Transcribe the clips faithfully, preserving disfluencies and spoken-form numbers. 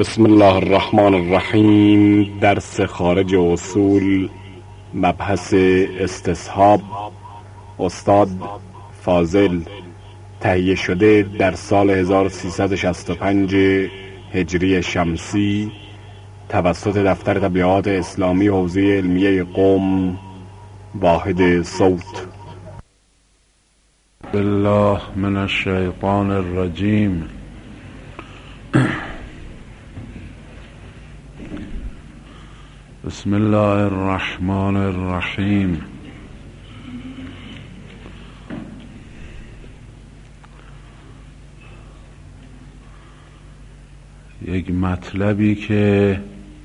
بسم الله الرحمن الرحیم. درس خارج اصول، مبحث استصحاب، استاد فاضل، تهیه شده در سال هزار و سیصد و شصت و پنج هجری شمسی توسط دفتر تبلیغات اسلامی حوزه علمیه قم، واحد صوت. بالله من الشیطان الرجیم. بسم الله الرحمن الرحیم. یک مطلبی که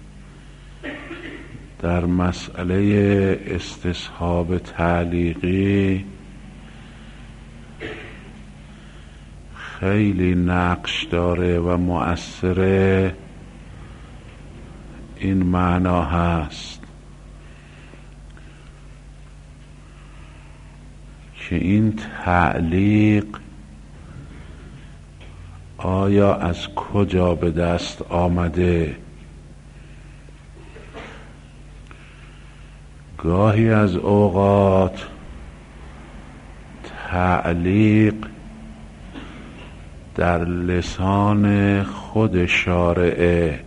در مسئله استصحاب تعلیقی خیلی نقش داره و مؤثره، این معنا هست که این تعلیق آیا از کجا به دست آمده؟ گاهی از اوقات تعلیق در لسان خود شارعه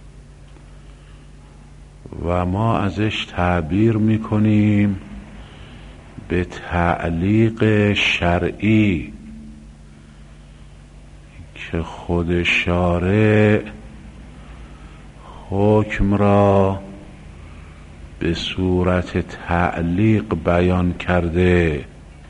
و ما ازش تعبیر میکنیم به تعلیق شرعی که خود شارع حکم را به صورت تعلیق بیان کرده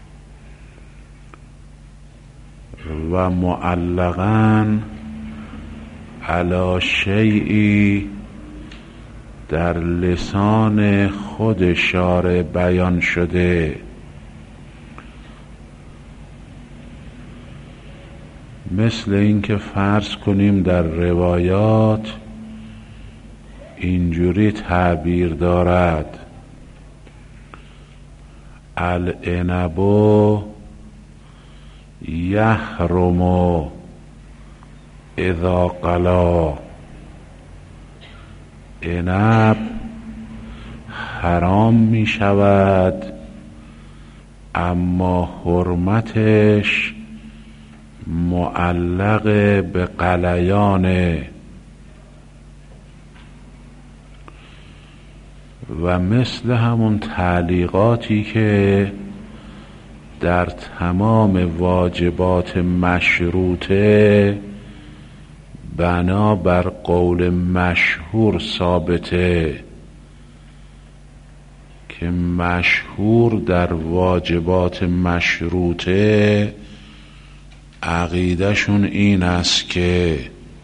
و معلقاً علی شیئی در لسان خود شارع بیان شده. مثل اینکه فرض کنیم در روایات اینجوری تعبیر دارد: العنب یحرم اذا قلا، عنب حرام می شود اما حرمتش معلق به قلیانه. و مثل همون تعلیقاتی که در تمام واجبات مشروطه بنا بر قول مشهور ثابته که مشهور در واجبات مشروطه عقیدهشون این است که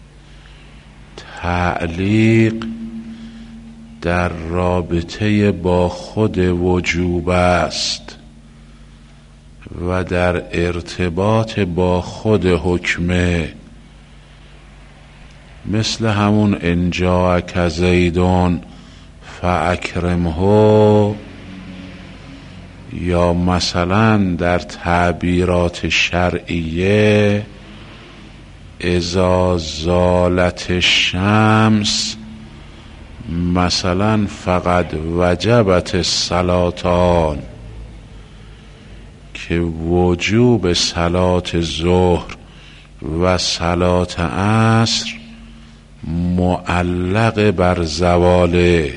تعلیق در رابطه با خود وجوب است و در ارتباط با خود حکمه، مثل همون ان جاءک زیدون فاکرمه، یا مثلا در تعبیرات شرعیه اذا زالت الشمس مثلا فقد وجبت الصلاتان، که وجوب صلات ظهر و صلات عصر معلق بر زواله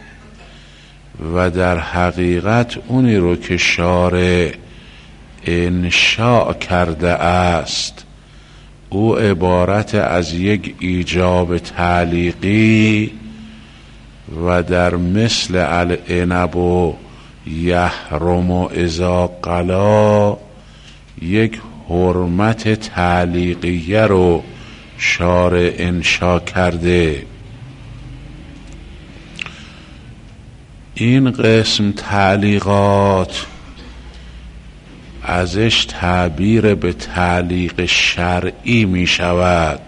و در حقیقت اونی رو که شارع انشاء کرده است او عبارت از یک ایجاب تعلیقی و در مثل العنب و یحرم اذا قلا یک حرمت تعلیقیه رو شارع انشاء کرده. این قسم تعلیقات ازش تعبیر به تعلیق شرعی می شود،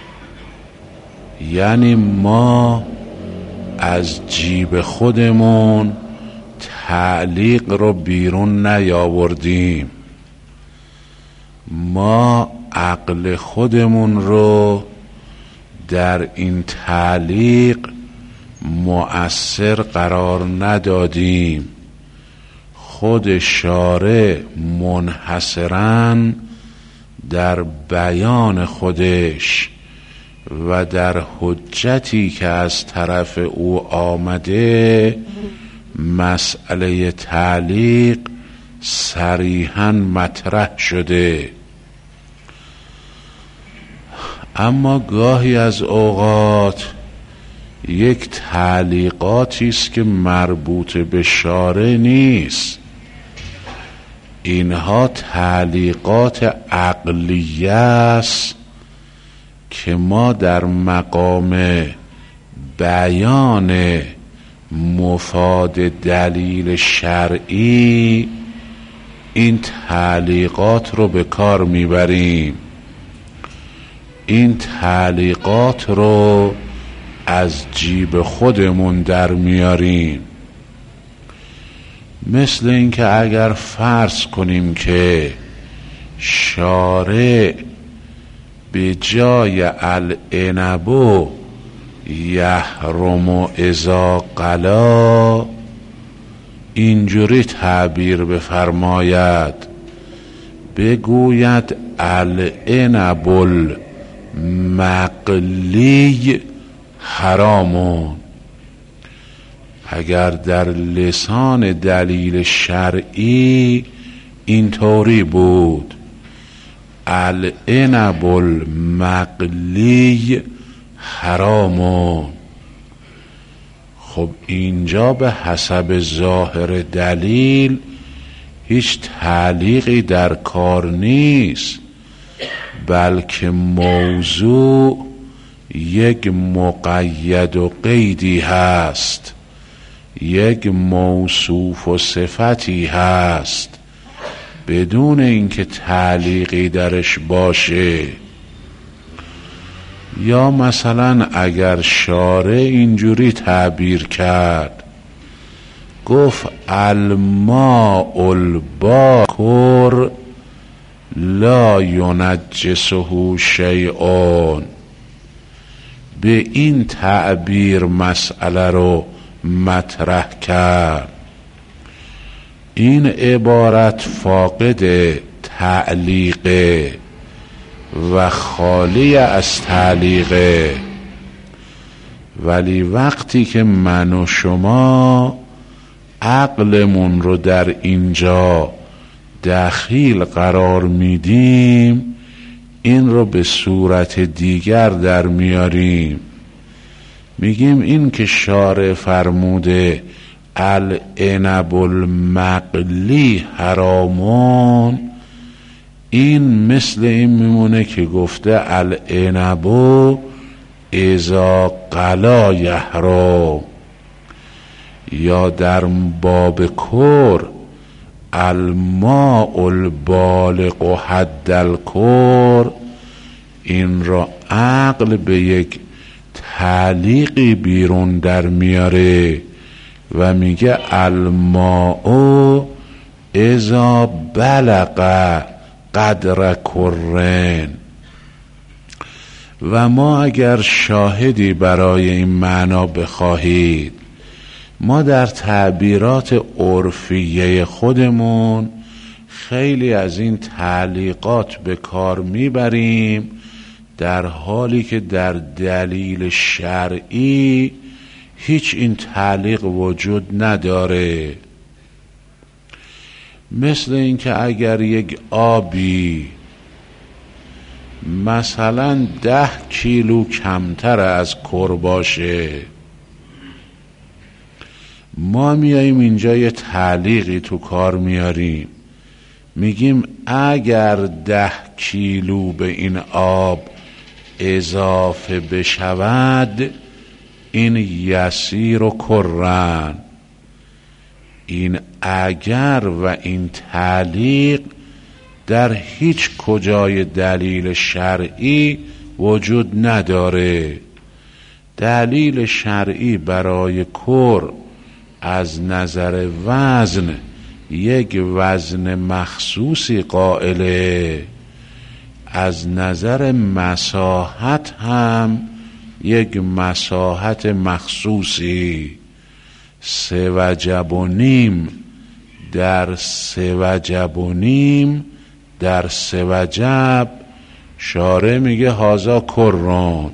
یعنی ما از جیب خودمون تعلیق رو بیرون نیاوردیم، ما عقل خودمون رو در این تعلیق مؤثر قرار ندادیم. خود شارع منحصراً در بیان خودش و در حجتی که از طرف او آمده مسئله تعلیق صریحاً مطرح شده. اما گاهی از اوقات یک تعلیقاتی است که مربوط به شارع نیست. اینها تعلیقات عقلیه است که ما در مقام بیان مفاد دلیل شرعی این تعلیقات رو به کار میبریم. این تعلیقات رو از جیب خودمون در میاریم. مثل اینکه اگر فرض کنیم که شارع به جای العنب یحرم اذا قلا اینجوری تعبیر بفرماید، بگوید العنب المقلی حرامون. اگر در لسان دلیل شرعی اینطوری بود العنب المقلی حرامون، خب اینجا به حسب ظاهر دلیل هیچ تعلیقی در کار نیست، بلکه موضوع یک مقید و قیدی هست، یک موصوف و صفتی هست بدون اینکه تعلیقی درش باشه. یا مثلا اگر شارع اینجوری تعبیر کرد، گفت الماء الباکر لا ینجسه شیء، به این تعبیر مسئله رو مطرح کرد. این عبارت فاقد تعلیقه و خالی از تعلیقه، ولی وقتی که من و شما عقلمون رو در اینجا دخیل قرار میدیم، این رو به صورت دیگر در میاریم. میگیم این که شارع فرموده العنب المقلی حرامون، این مثل این میمونه که گفته العنب اذا قلا یحرم. یا در باب کر الماء البالغ حد الکر، این را عقل به یک تعلیقی بیرون در میاره و میگه الماء اذا بلغ قدر کرن. و ما اگر شاهدی برای این معنا بخواهید، ما در تعبیرات عرفیه خودمون خیلی از این تعلیقات به کار میبریم، در حالی که در دلیل شرعی هیچ این تعلیق وجود نداره. مثل اینکه اگر یک آبی مثلا ده کیلو کمتر از کر باشه، ما میاییم اینجا یه تعلیقی تو کار میاریم، میگیم اگر ده کیلو به این آب اضافه بشود این یسیر و کرن. این اگر و این تعلیق در هیچ کجای دلیل شرعی وجود نداره. دلیل شرعی برای کر از نظر وزن یک وزن مخصوصی قائله، از نظر مساحت هم یک مساحت مخصوصی، سه وجب و نیم در سه وجب و نیم در سه وجب، شارع میگه هازا کرون.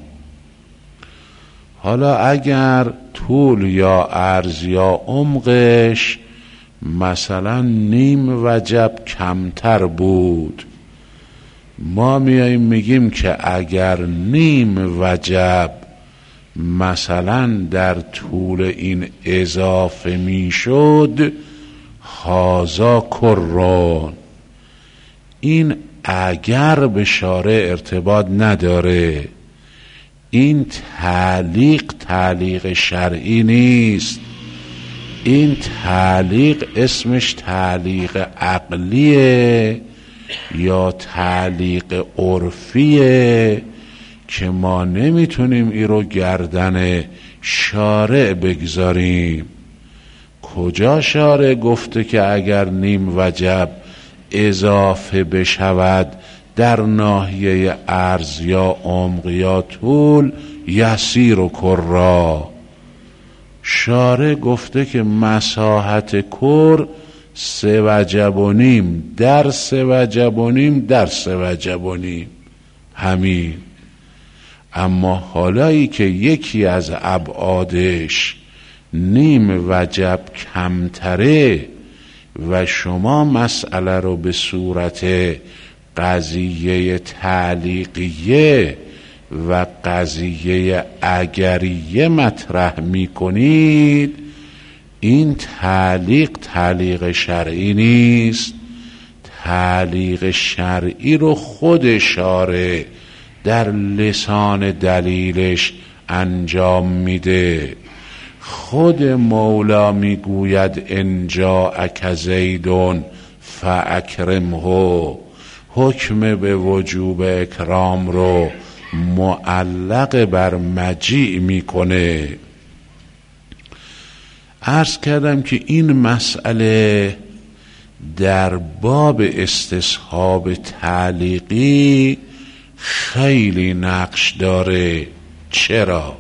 حالا اگر طول یا عرض یا عمقش مثلا نیم وجب کمتر بود، ما میاییم میگیم که اگر نیم وجب مثلا در طول این اضافه میشد، هازا کرون. این اگر به شارع ارتباط نداره، این تعلیق تعلیق شرعی نیست، این تعلیق اسمش تعلیق عقلیه یا تعلیق عرفیه که ما نمیتونیم ای رو گردن شارع بگذاریم. کجا شارع گفته که اگر نیم وجب اضافه بشود در ناحیه عرض یا عمق یا طول یسیر و کرا؟ شارع گفته که مساحت کر سه وجب و نیم در سه وجب و نیم در سه وجب و نیم، همین. اما حالایی که یکی از ابعادش نیم وجب کمتره و شما مسئله رو به صورت قضیه تعلیقیه و قضیه اگریه مطرح می کنید، این تعلیق تعلیق شرعی نیست. تعلیق شرعی رو خود شارع در لسان دلیلش انجام میده. خود مولا میگوید ان جاءک زیدون فاکرمه، حکم به وجوب اکرام رو معلق بر مجیع میکنه. عرض کردم که این مسئله در باب استصحاب تعلیقی خیلی نقش داره. چرا؟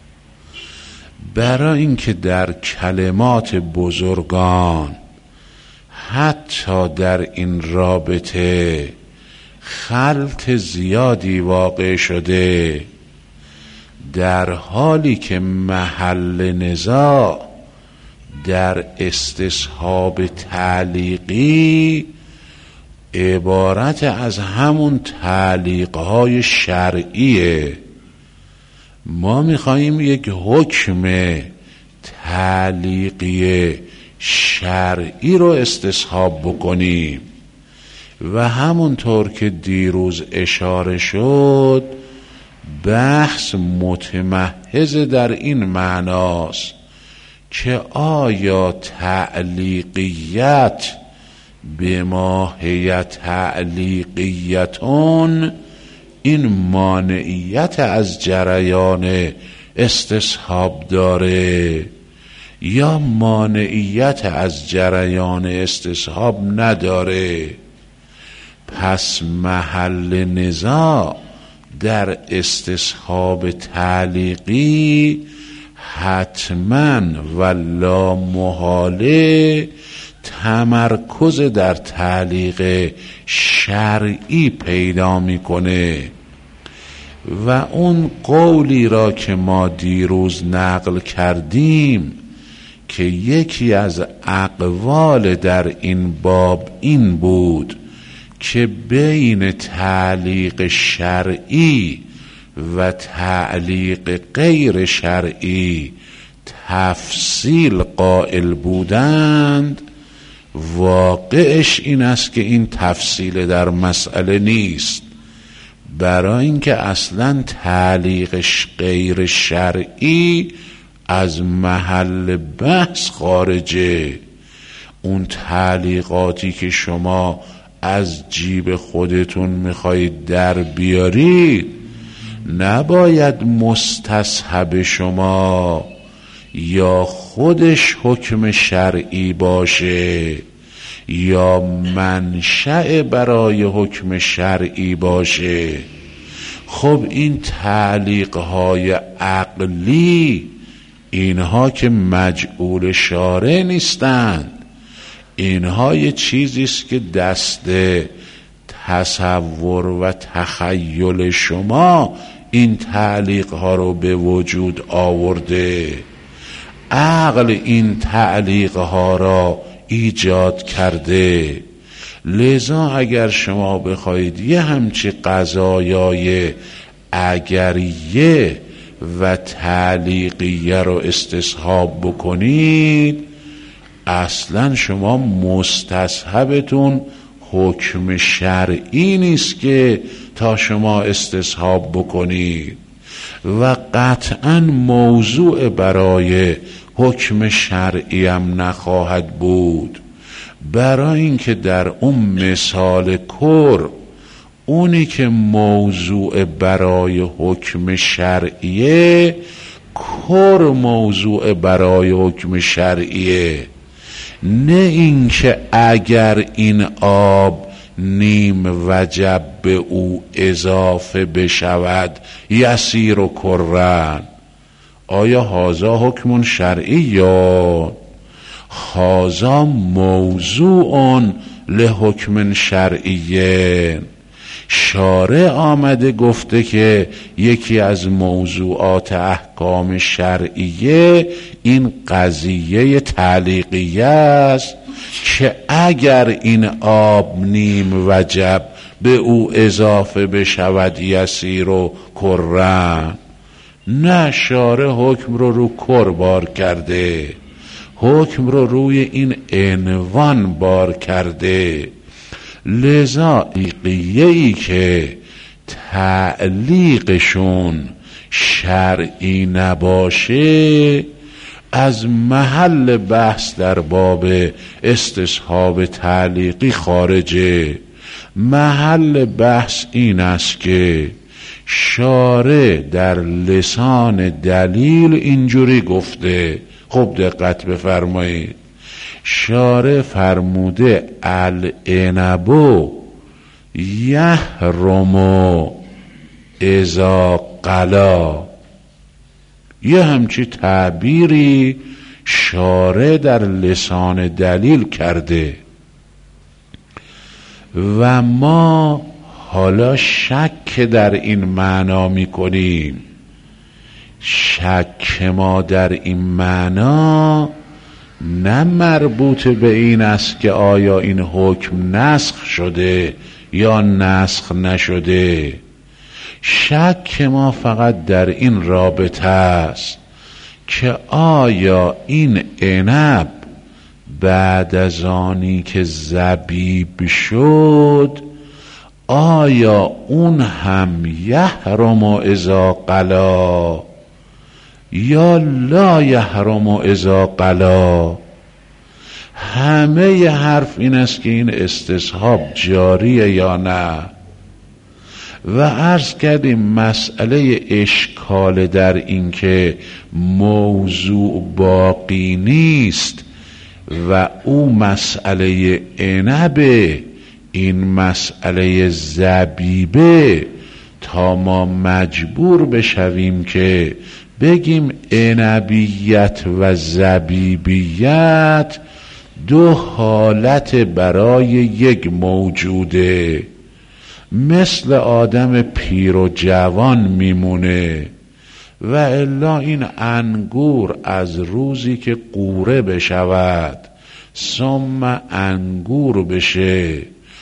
برای اینکه در کلمات بزرگان حتی در این رابطه خلط زیادی واقع شده، در حالی که محل نزاع در استصحاب تعلیقی عبارت از همون تعلیقهای شرعیه. ما میخواییم یک حکم تعلیقی شرعی رو استصحاب بکنیم و همونطور که دیروز اشاره شد، بحث متمحض در این معناست که آیا تعلیقیت به ماهیت تعلیقیتون این مانعیت از جریان استصحاب داره یا مانعیت از جریان استصحاب نداره؟ پس محل نزاع در استصحاب تعلیقی حتما و لا محاله تمرکز در تعلیق شرعی پیدا میکنه و اون قولی را که ما دیروز نقل کردیم که یکی از اقوال در این باب این بود که بین تعلیق شرعی و تعلیق غیر شرعی تفصیل قائل بودند، واقعش این است که این تفصیل در مسئله نیست، برای اینکه اصلا تعلیق غیر شرعی از محل بحث خارجه. اون تعلیقاتی که شما از جیب خودتون میخواید در بیارید نباید مستصحب شما یا خودش حکم شرعی باشه یا منشأ برای حکم شرعی باشه. خب این تعلیقهای عقلی اینها که مجعول شارع نیستند، اینها یه چیزیست که دست تصور و تخیل شما این تعلیقها رو به وجود آورده. عقل این تعلیقها را ایجاد کرده. لذا اگر شما بخواید یه همچی قضایای اگریه و تعلیقیه رو استصحاب بکنید، اصلا شما مستصحبتون حکم شرعی نیست که تا شما استصحاب بکنید و قطعا موضوع برای حکم شرعی هم نخواهد بود، برای اینکه در اون مثال کر اونی که موضوع برای حکم شرعیه کر موضوع برای حکم شرعیه، نه اینکه اگر این آب نیم وجب به او اضافه بشود یسیر و کرن. آیا هازا حکم شرعی یا هازا موضوع لحکم شرعیه؟ شارع آمده گفته که یکی از موضوعات احکام شرعیه این قضیه تعلیقیه است که اگر این آب نیم وجب به او اضافه بشود یسیر و کرن. نه، شارع حکم رو رو کر بار کرده، حکم رو روی این عنوان بار کرده. لذا تعلیقیه‌ای که تعلیقشون شرعی نباشه از محل بحث در باب استصحاب تعلیقی خارجه. محل بحث این است که شارع در لسان دلیل اینجوری گفته. خوب دقت بفرمایید، شارع فرموده العنب یحرم اذا قلا. یه همچی تعبیری شارع در لسان دلیل کرده و ما حالا شک در این معنا می کنیم. شک ما در این معنا نه مربوط به این است که آیا این حکم نسخ شده یا نسخ نشده. شک ما فقط در این رابطه است که آیا این عنب بعد از آنی که زبیب شد آیا اون هم یحرم اذا قلا یا لا یحرم اذا قلا؟ همه ی حرف این است که این استصحاب جاریه یا نه. و عرض کردیم مسئله اشکال در این که موضوع باقی نیست و او مسئله عنبه، این مسئله زبیبه، تا ما مجبور بشویم که بگیم عنبیت و زبیبیت دو حالت برای یک موجوده، مثل آدم پیر و جوان میمونه. و الا این انگور از روزی که قوره بشود ثم انگور بشه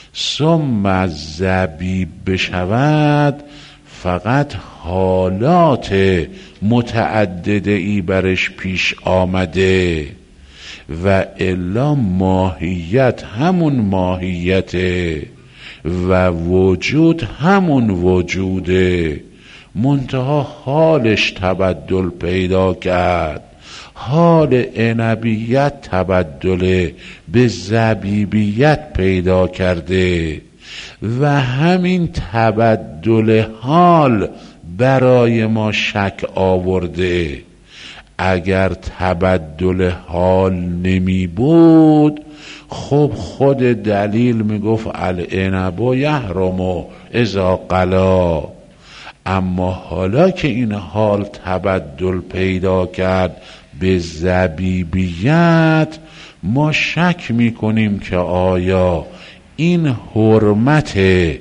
ثم زبیب بشود فقط حالات متعدده ای برش پیش آمده و الا ماهیت همون ماهیته و وجود همون وجوده، منتها حالش تبدل پیدا کرد. حال عنبیت تبدل به زبیبیت پیدا کرده و همین تبدل حال برای ما شک آورده. اگر تبدل حال نمی بود خب خود دلیل می گفت العنب یحرم اذا قلا. اما حالا که این حال تبدل پیدا کرد به ضبیبیت، ما شک میکنیم که آیا این حرمت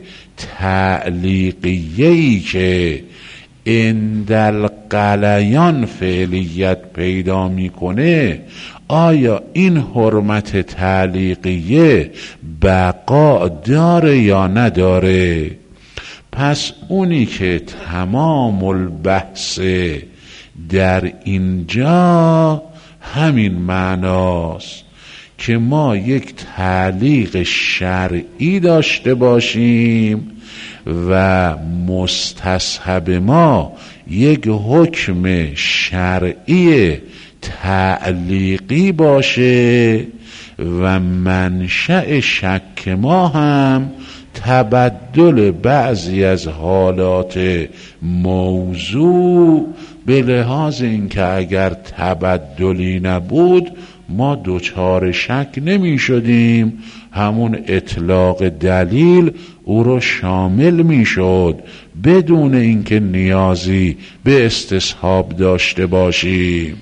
تعلیقیه‌ای که اندل قلیان فعلیت پیدا میکنه، آیا این حرمت تعلیقیه بقا داره یا نداره؟ پس اونی که تمام البحث در اینجا همین معناست که ما یک تعلیق شرعی داشته باشیم و مستصحب ما یک حکم شرعی تعلیقی باشه و منشأ شک ما هم تبدل بعضی از حالات موضوع، به لحاظ اینکه اگر تبدلی نبود ما دوچار شک نمی شدیم، همون اطلاق دلیل او رو شامل می شد بدون اینکه نیازی به استصحاب داشته باشیم.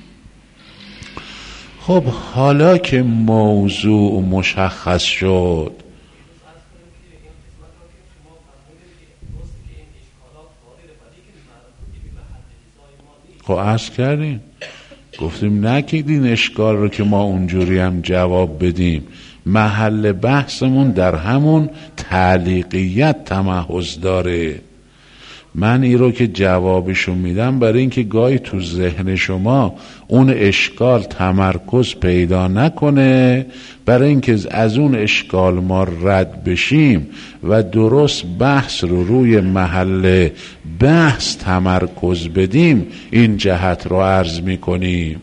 خب حالا که موضوع مشخص شد، خب عرض کردیم، گفتیم نکید این اشکال رو که ما اونجوری هم جواب بدیم. محل بحثمون در همون تعلیقیت تمحض داره. من این رو که جوابشو میدم برای اینکه گاهی تو ذهن شما اون اشکال تمرکز پیدا نکنه، برای اینکه از اون اشکال ما رد بشیم و درست بحث رو روی محل بحث تمرکز بدیم، این جهت رو عرض میکنیم.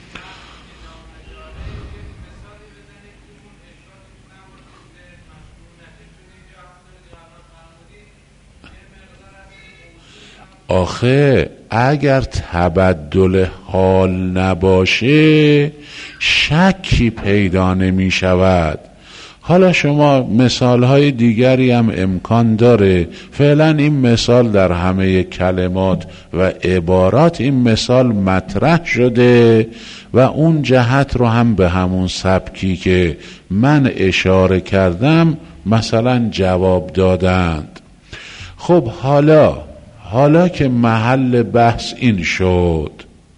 آخه اگر تبدل حال نباشه شکی پیدا نمی شود. حالا شما مثالهای دیگری هم امکان داره، فعلا این مثال در همه کلمات و عبارات این مثال مطرح شده و اون جهت رو هم به همون سبکی که من اشاره کردم مثلا جواب دادند. خب حالا حالا که محل بحث این شد،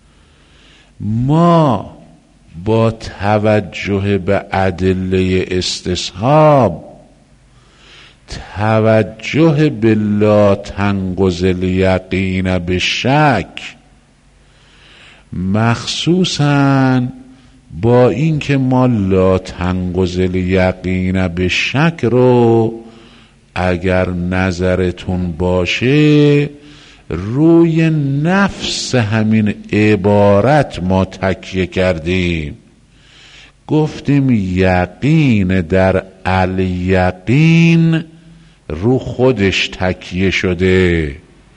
ما با توجه به ادله استصحاب، توجه به لا تنقض الیقین به شک، مخصوصاً با اینکه ما لا تنقض الیقین به شک رو اگر نظرتون باشه روی نفس همین عبارت ما تکیه کردیم. گفتیم یقین در الیقین رو خودش تکیه شده،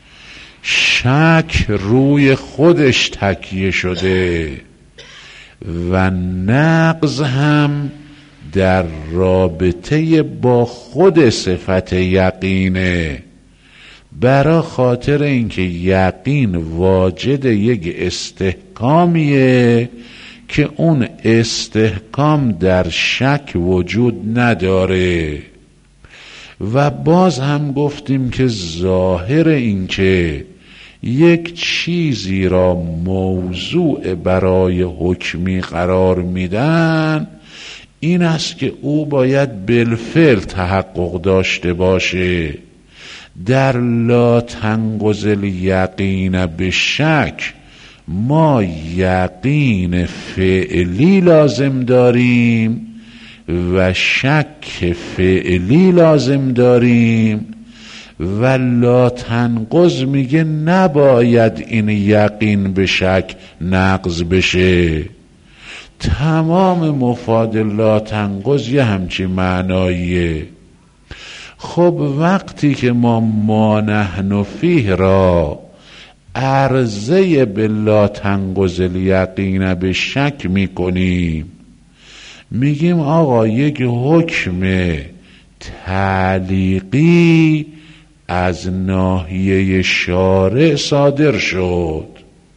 شک روی خودش تکیه شده و نقض هم در رابطه با خود صفت یقینه. برای خاطر اینکه یقین واجد یک استحکامیه که اون استحکام در شک وجود نداره. و باز هم گفتیم که ظاهر این که یک چیزی را موضوع برای حکمی قرار میدن این است که او باید بالفعل تحقق داشته باشه. در لا تنقض الیقین به شک ما یقین فعلی لازم داریم و شک فعلی لازم داریم و لا تنقض میگه نباید این یقین به شک نقض بشه. تمام مفاد لا تنقض یه همچین معناییه. خب وقتی که ما ما نحن فیه را عرضه به لا تنقض الیقین به شک میکنیم، میگیم آقا یک حکم تعلیقی از ناحیه شارع صادر شد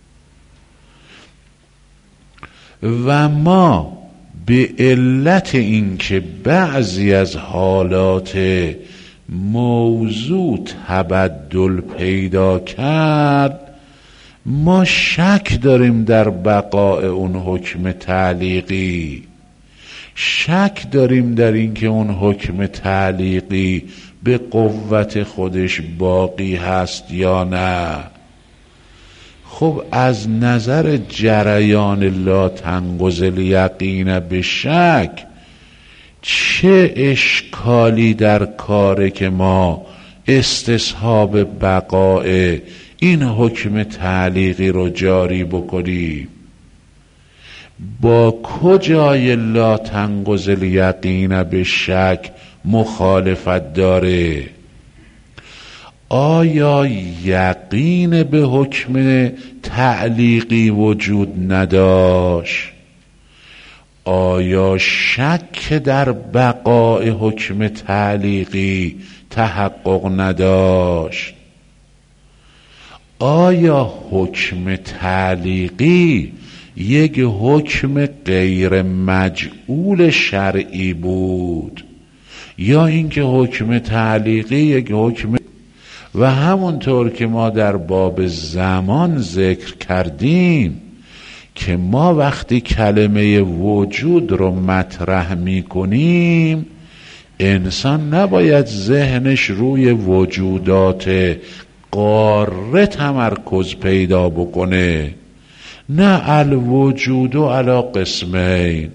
و ما به علت اینکه بعضی از حالات موضوع تبدل پیدا کرد، ما شک داریم در بقای اون حکم تعلیقی، شک داریم در اینکه اون حکم تعلیقی به قوت خودش باقی هست یا نه. خب از نظر جریان لا تنقض الیقین به شک چه اشکالی در کاره که ما استصحاب بقای این حکم تعلیقی رو جاری بکنیم؟ با کجای لا تنقض الیقین به شک مخالفت داره؟ آیا یقین به حکم تعلیقی وجود نداشت؟ آیا شک در بقای حکم تعلیقی تحقق نداشت؟ آیا حکم تعلیقی یک حکم غیر مجعول شرعی بود یا اینکه حکم تعلیقی یک حکم؟ و همونطور که ما در باب زمان ذکر کردیم که ما وقتی کلمه وجود رو مطرح می کنیم، انسان نباید ذهنش روی وجودات قاره تمرکز پیدا بکنه. نه، الوجود علی قسمین،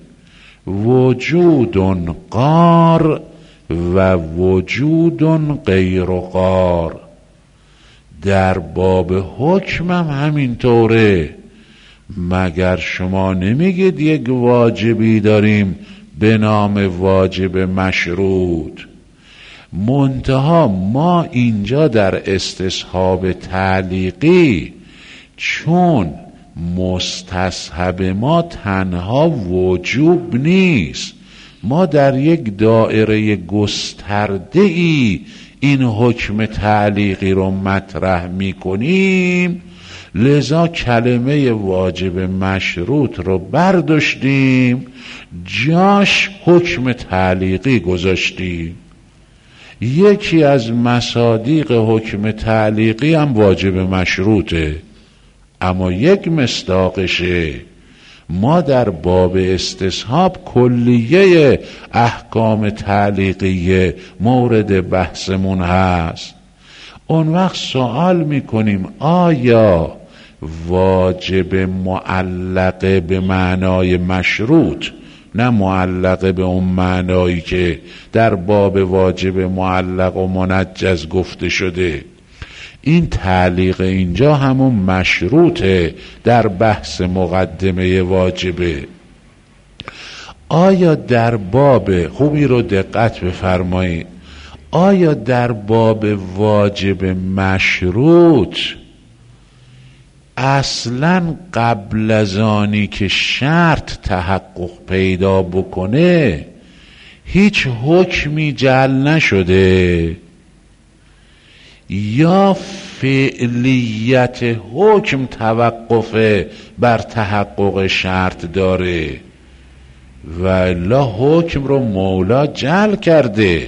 وجود قار و وجود غیر قار. در باب حکمم همینطوره. مگر شما نمیگید یک واجبی داریم به نام واجب مشروط؟ منتها ما اینجا در استصحاب تعلیقی چون مستصحب ما تنها وجوب نیست، ما در یک دایره گسترده ای این حکم تعلیقی رو مطرح می کنیم، لذا کلمه واجب مشروط رو برداشتیم جاش حکم تعلیقی گذاشتیم. یکی از مصادیق حکم تعلیقی هم واجب مشروطه، اما یک مصداقشه. ما در باب استصحاب کلیه احکام تعلیقیه مورد بحثمون هست. اون وقت سوال میکنیم آیا واجب معلقه به معنای مشروط، نه معلقه به اون معنایی که در باب واجب معلق و منجز گفته شده، این تعلیق اینجا همون مشروطه در بحث مقدمه واجبه. آیا در باب، خوبی رو دقت بفرمایید، آیا در باب واجب مشروط اصلا قبل از آنی که شرط تحقق پیدا بکنه هیچ حکمی جعل نشده، یا فعلیت حکم توقف بر تحقق شرط داره و الا حکم رو مولا جعل کرده؟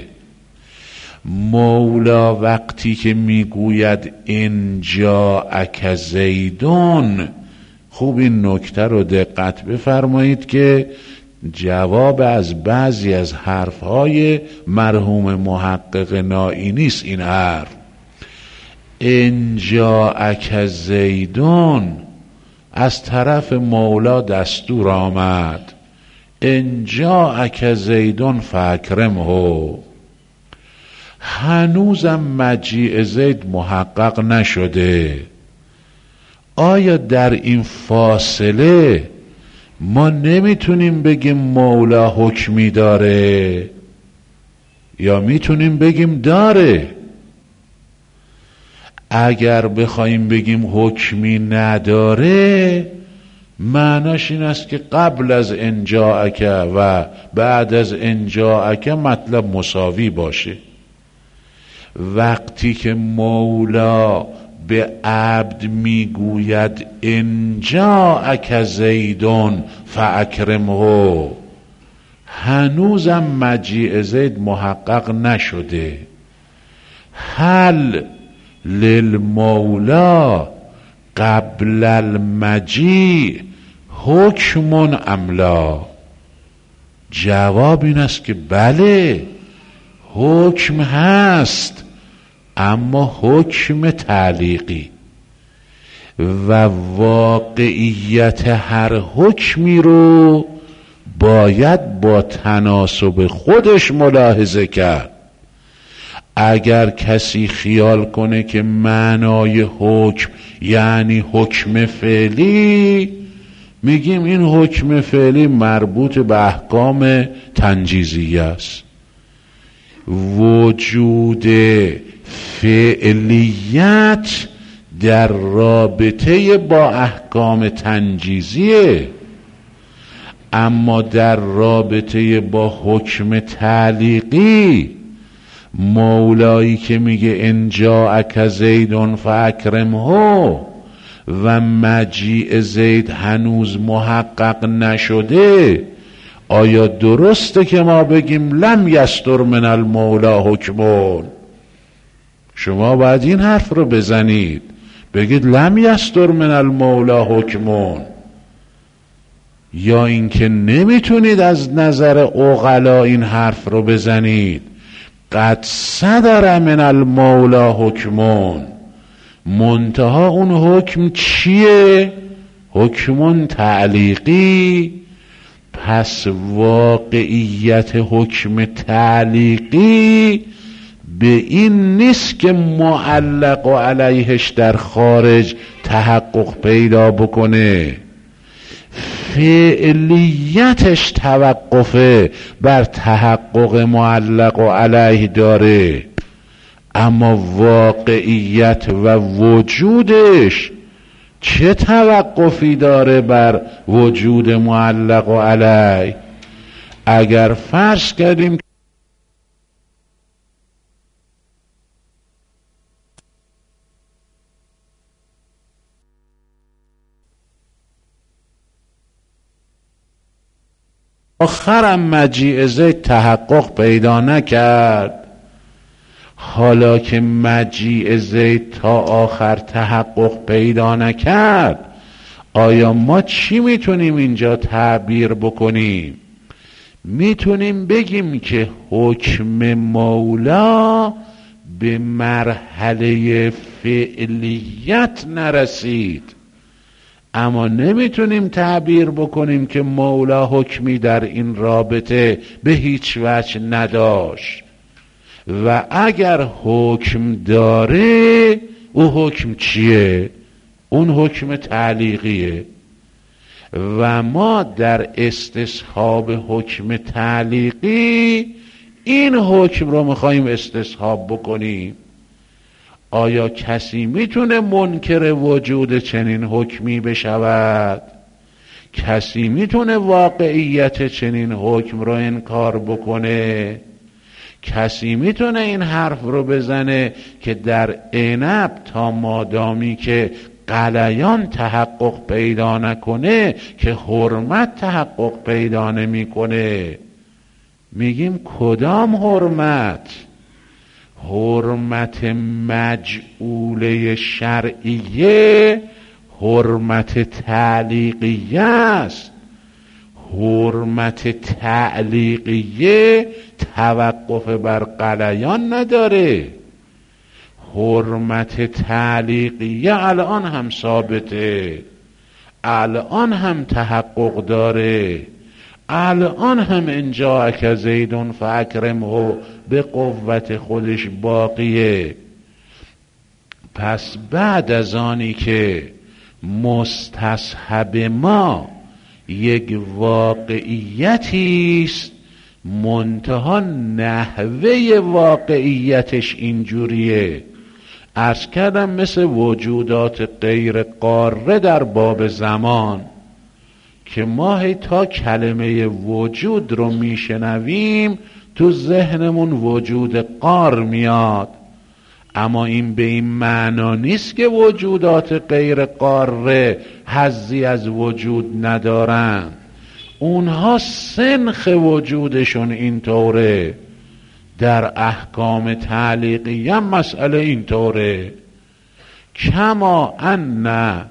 مولا وقتی که میگوید ان جاءک زیدون، خوب این نکته رو دقت بفرمایید که جواب از بعضی از حرفهای مرحوم محقق نائینی است. این حرف ان جاءک زیدون از طرف مولا دستور آمد ان جاءک زیدون فاکرمه، هنوزم مجیء زید محقق نشده. آیا در این فاصله ما نمیتونیم بگیم مولا حکمی داره یا میتونیم بگیم داره؟ اگر بخوایم بگیم حکمی نداره، معناش این است که قبل از ان جاءک و بعد از ان جاءک مطلب مساوی باشه. وقتی که مولا به عبد میگوید ان جاءک زیدون فاکرمه، هنوزم مجیء زید محقق نشده. هل للمولا قبل المجیء حکم ام لا؟ جواب این است که بله حکم هست، اما حکم تعلیقی، و واقعیت هر حکمی رو باید با تناسب خودش ملاحظه کرد. اگر کسی خیال کنه که معنای حکم یعنی حکم فعلی، میگیم این حکم فعلی مربوط به احکام تنجیزیه است. وجود فعلیت در رابطه با احکام تنجیزیه، اما در رابطه با حکم تعلیقی، مولایی که میگه ان جاءک زیدون فاکرمه و مجیء زید هنوز محقق نشده، آیا درسته که ما بگیم لم یصدر من المولا حکمون؟ شما باید این حرف رو بزنید، بگید لم یصدر من المولا حکمون، یا اینکه نمیتونید از نظر عقلا این حرف رو بزنید قد صدر من المولا حکمون، منتها اون حکم چیه؟ حکمون تعلیقی. پس واقعیت حکم تعلیقی به این نیست که معلق و علیهش در خارج تحقق پیدا بکنه، فعلیتش توقفه بر تحقق معلق و علیه داره، اما واقعیت و وجودش چه توقفی داره بر وجود معلق و علیه؟ اگر فرض کردیم آخرم مجیء زید تحقق پیدا نکرد، حالا که مجیء زید تا آخر تحقق پیدا نکرد، آیا ما چی میتونیم اینجا تعبیر بکنیم؟ میتونیم بگیم که حکم مولا به مرحله فعلیت نرسید، اما نمیتونیم تعبیر بکنیم که مولا حکمی در این رابطه به هیچ وجه نداشت. و اگر حکم داره، او حکم چیه؟ اون حکم تعلیقیه. و ما در استصحاب حکم تعلیقی این حکم رو میخواییم استصحاب بکنیم. آیا کسی میتونه منکر وجود چنین حکمی بشود؟ کسی میتونه واقعیت چنین حکم رو انکار بکنه؟ کسی میتونه این حرف رو بزنه که در عنب تا مادامی که غلیان تحقق پیدا نکنه که حرمت تحقق پیدا نمیکنه؟ میگیم کدام حرمت؟ حرمت مجعوله شرعیه حرمت تعلیقیه است. حرمت تعلیقیه توقف بر غلیان نداره. حرمت تعلیقیه الان هم ثابته، الان هم تحقق داره، الان هم ان جاءک زیدون فاکرمه به قوت خودش باقیه. پس بعد از آنی که مستصحب ما یک واقعیتی است، منتها نحوه واقعیتش اینجوریه، عرض کردم مثل وجودات غیر قاره در باب زمان که ما هی تا کلمه وجود رو میشنویم تو ذهنمون وجود قار میاد، اما این به این معنا نیست که وجودات غیر قاره حظی از وجود ندارن. اونها سنخ وجودشون اینطوره. در احکام تعلیقی هم مسئله اینطوره. کما ان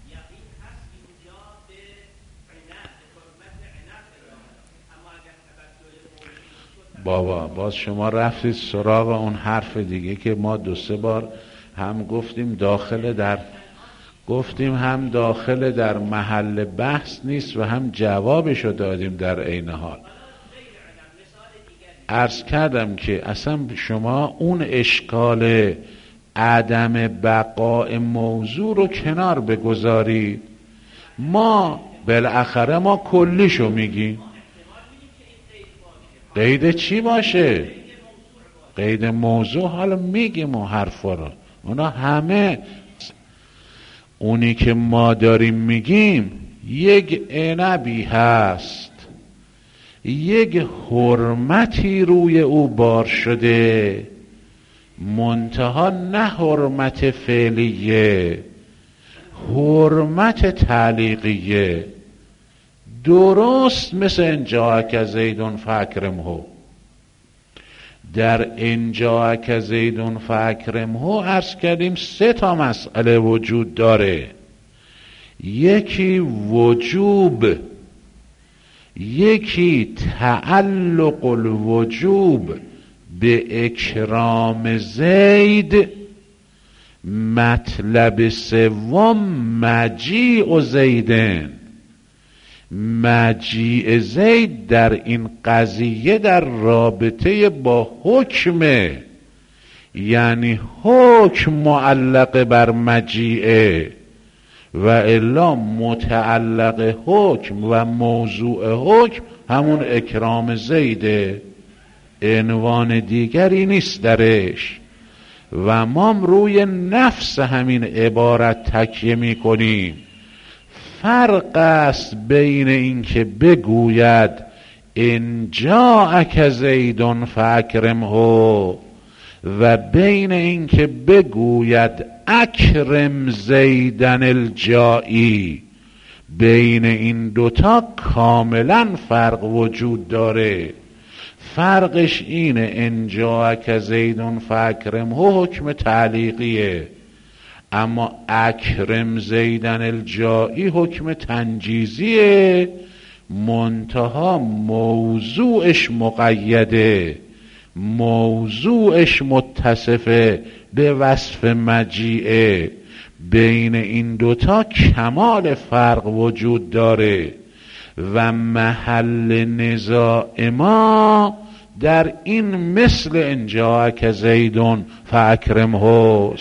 بابا باز شما رفتید سراغ اون حرف دیگه که ما دو سه بار هم گفتیم داخل در گفتیم هم داخل در محل بحث نیست و هم جوابشو دادیم در عین حال. عرض کردم که اصلا شما اون اشکال عدم بقاء موضوع رو کنار بگذارید. ما بالاخره ما کلیشو میگیم. قید چی باشه؟ قید موضوع. حالا میگیم اون حرفا رو، اونا همه اونی که ما داریم میگیم یک عنبی هست، یک حرمتی روی او بار شده، منتها نه حرمت فعلیه، حرمت تعلیقیه. درست مثل انجاک زیدون فاکرمهو. در انجاک زیدون فاکرمهو عرض کردیم سه تا مسئله وجود داره. یکی وجوب، یکی تعلق الوجوب به اکرام زید، مطلب سوم مجیع زیدن. مجیع زید در این قضیه در رابطه با حکمه، یعنی حکم معلق بر مجیعه، و الا متعلق حکم و موضوع حکم همون اکرام زیده، عنوان دیگری نیست درش. و ما روی نفس همین عبارت تکیه می کنیم. فرق است بین این که بگوید ان جاءک زیدون فاکرمهو و بین این که بگوید اکرم زیدن الجائی. بین این دوتا کاملا فرق وجود داره. فرقش اینه ان جاءک زیدون فاکرمهو حکم تعلیقیه، اما اکرم زیدن الجائی حکم تنجیزیه، منتها موضوعش مقیده، موضوعش متصفه به وصف مجیعه. بین این دوتا کمال فرق وجود داره و محل نزاع ما در این مثل ان جاءک زیدون فاکرمهو.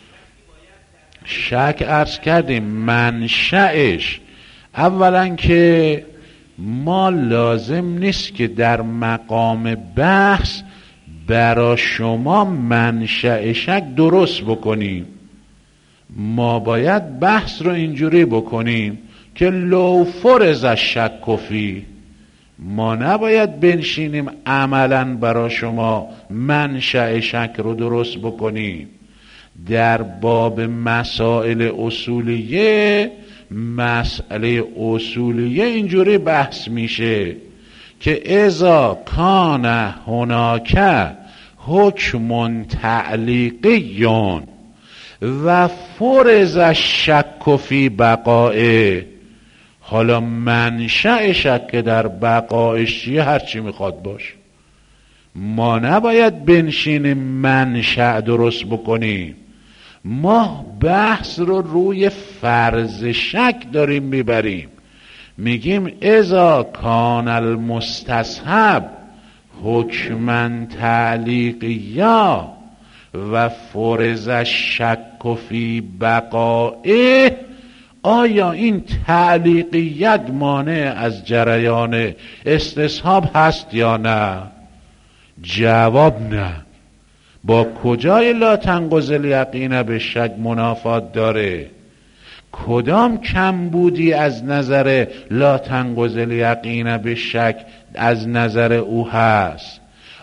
شک عرض کردیم منشأش اولا که ما لازم نیست که در مقام بحث برا شما منشأ شک درست بکنیم. ما باید بحث رو اینجوری بکنیم که لو فرض الشک فی، ما نباید بنشینیم عملا برا شما منشأ شک رو درست بکنیم. در باب مسائل اصولیه، مسئله اصولیه اینجوری بحث میشه که اذا کان هناک حکم تعلیقی و فرض الشک فی بقائه. حالا منشأ شک در بقایش چیه؟ هرچی میخواد باش. ما نباید بنشینیم منشأ درست بکنیم. ما بحث رو روی فرض شک داریم میبریم. میگیم اذا کان المستصحب حکما تعلیقیا و فرض الشک فی بقائه، آیا این تعلیقیت مانع از جریان استصحاب هست یا نه؟ جواب نه. با کجای لا تنقض الیقین به شک منافات داره؟ کدام کمبودی از نظر لا تنقض الیقین به شک از نظر او هست؟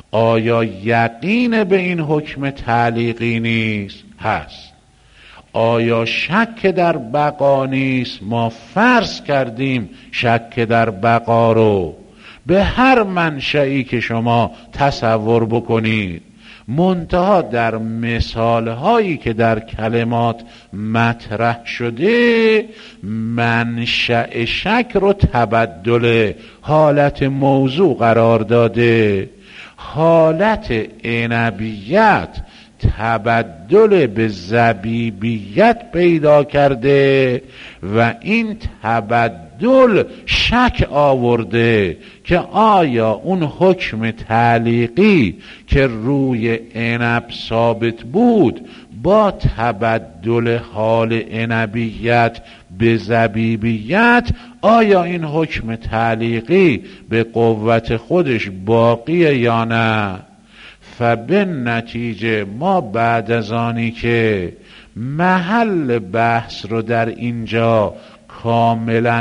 آیا یقین به این حکم تعلیقی نیست؟ هست. آیا شک در بقا نیست؟ ما فرض کردیم شک در بقا رو به هر منشئی که شما تصور بکنید، منتها در مثال هایی که در کلمات مطرح شده منشأ شک رو تبدل حالت موضوع قرار داده. حالت عنبیت تبدل به زبیبیت پیدا کرده و این تبدل شک آورده که آیا اون حکم تعلیقی که روی عنب ثابت بود با تبدل حال عنبیت به زبیبیت، آیا این حکم تعلیقی به قوت خودش باقیه یا نه؟ فبه نتیجه ما بعد از آنی که محل بحث رو در اینجا کاملا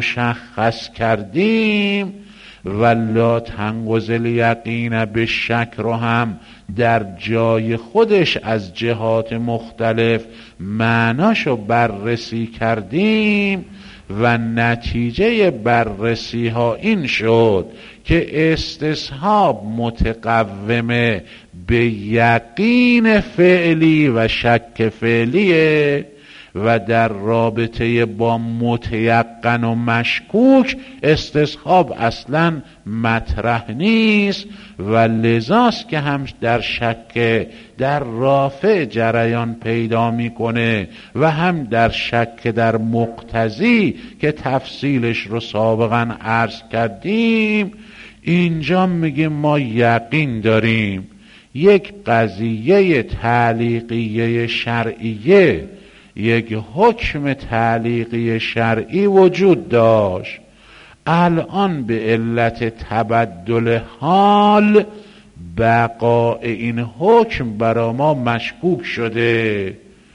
مشخص کردیم و لا تنقض الیقین به شک رو هم در جای خودش از جهات مختلف معناشو بررسی کردیم و نتیجه بررسی ها این شد که استصحاب متقومه به یقین فعلی و شک فعلیه و در رابطه با متیقن و مشکوک استصحاب اصلا مطرح نیست و لذاست که هم در شک در رافع جریان پیدا میکنه و هم در شک در مقتضی که تفصیلش رو سابقا عرض کردیم. اینجا میگه ما یقین داریم یک قضیه تعلیقیه شرعیه، یک حکم تعلیقی شرعی وجود داشت، الان به علت تبدل حال بقاء این حکم برا ما مشکوک شده.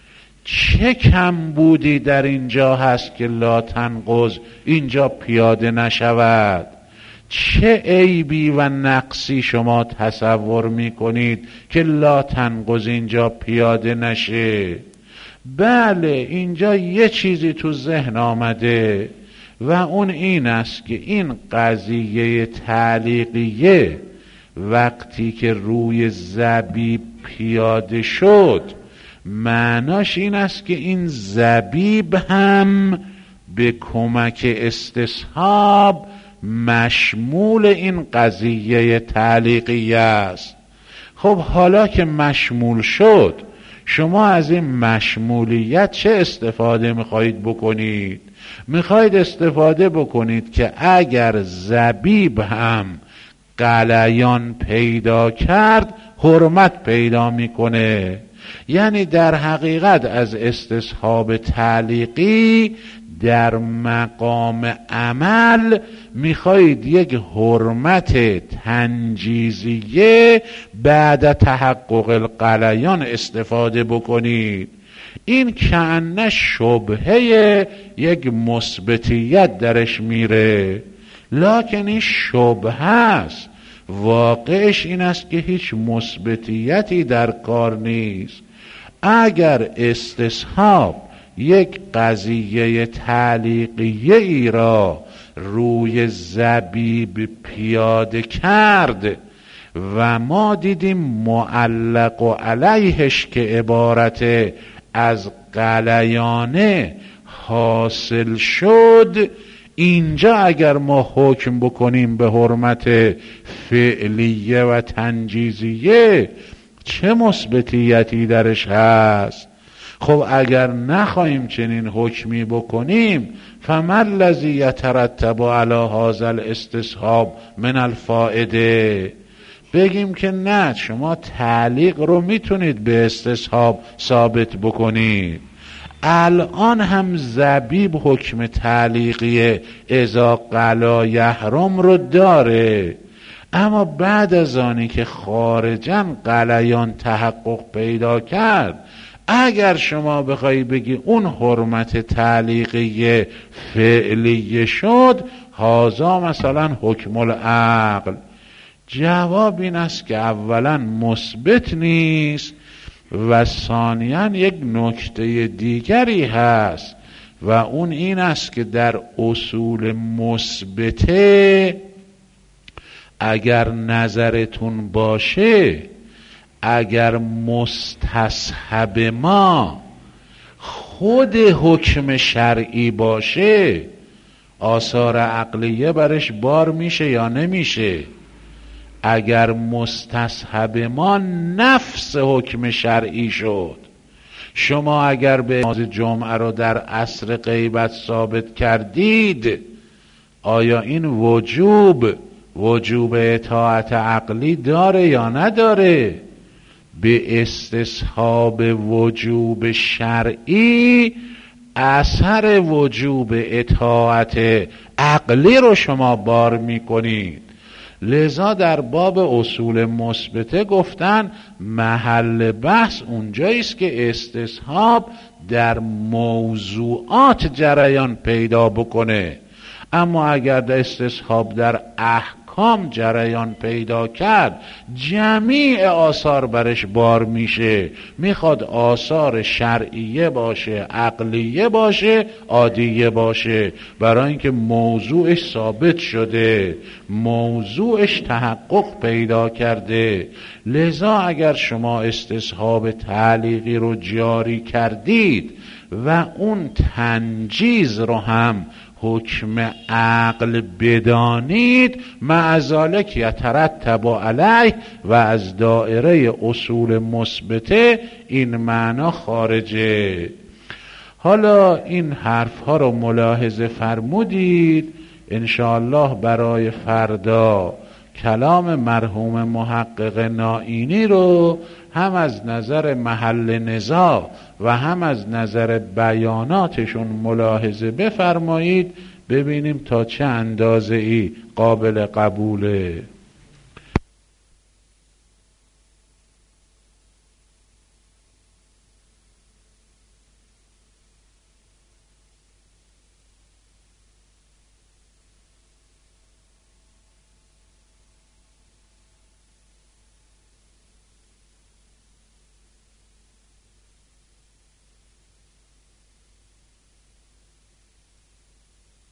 چه کم بودی در اینجا هست که لا تنقض اینجا پیاده نشود؟ چه عیبی و نقصی شما تصور میکنید که لا تنقض اینجا پیاده نشه؟ بله، اینجا یه چیزی تو ذهن آمده و اون این است که این قضیه تعلیقیه وقتی که روی زبیب پیاده شد معناش این است که این زبیب هم به کمک استصحاب مشمول این قضیه تعلیقیه است. خب حالا که مشمول شد، شما از این مشمولیت چه استفاده میخواهید بکنید؟ میخواهید استفاده بکنید که اگر زبیب هم غلیان پیدا کرد حرمت پیدا میکنه. یعنی در حقیقت از استصحاب تعلیقی در مقام عمل میخواهید یک حرمت تنجیزیه بعد تحقق الغلیان استفاده بکنید. این کأنه شبهه یک مثبتیت درش میره، لکن این شبهه است. واقعش این است که هیچ مثبتیتی در کار نیست. اگر استصحاب یک قضیه تعلیقیه ای را روی زبیب پیاده کرد و ما دیدیم معلق و علیهش که عبارت از غلیانه حاصل شد، اینجا اگر ما حکم بکنیم به حرمت فعلیه و تنجیزیه چه مثبتیتی درش هست؟ خب اگر نخواهیم چنین حکمی بکنیم فما الذی یترتب علی هذا الاستصحاب من الفائده، بگیم که نه شما تعلیق رو میتونید به استصحاب ثابت بکنید. الان هم زبیب حکم تعلیقی اذا قلا یحرم رو داره، اما بعد از آنی که خارجاً غلیان تحقق پیدا کرد، اگر شما بخوایی بگی اون حرمت تعلیقی فعلی شد، هازا مثلا حکم العقل. جواب این است که اولا مثبت نیست و ثانیاً یک نکته دیگری هست و اون این است که در اصول مثبته اگر نظرتون باشه، اگر مستصحب ما خود حکم شرعی باشه، آثار عقلیه برش بار میشه یا نمیشه؟ اگر مستصحب ما نفس حکم شرعی شد، شما اگر به نماز جمعه رو در عصر غیبت ثابت کردید، آیا این وجوب وجوب اطاعت عقلی داره یا نداره؟ به استصحاب وجوب شرعی اثر وجوب اطاعت عقلی رو شما بار میکنید. لذا در باب اصول مثبته گفتن محل بحث اونجایی است که استصحاب در موضوعات جریان پیدا بکنه، اما اگر استصحاب در احکام جریان پیدا کرد، جمیع آثار برش بار میشه. میخواد آثار شرعیه باشه، عقلیه باشه، عادیه باشه، برای اینکه موضوعش ثابت شده، موضوعش تحقق پیدا کرده. لذا اگر شما استصحاب تعلیقی رو جاری کردید و اون تنجیز رو هم حکم عقل بدانید، معذالک یترتب علیه و از دائره اصول مثبته این معنا خارجه. حالا این حرف ها رو ملاحظه فرمودید. انشاءالله برای فردا کلام مرحوم محقق نائینی رو هم از نظر محل نزاع و هم از نظر بیاناتشون ملاحظه بفرمایید، ببینیم تا چه اندازه ای قابل قبوله.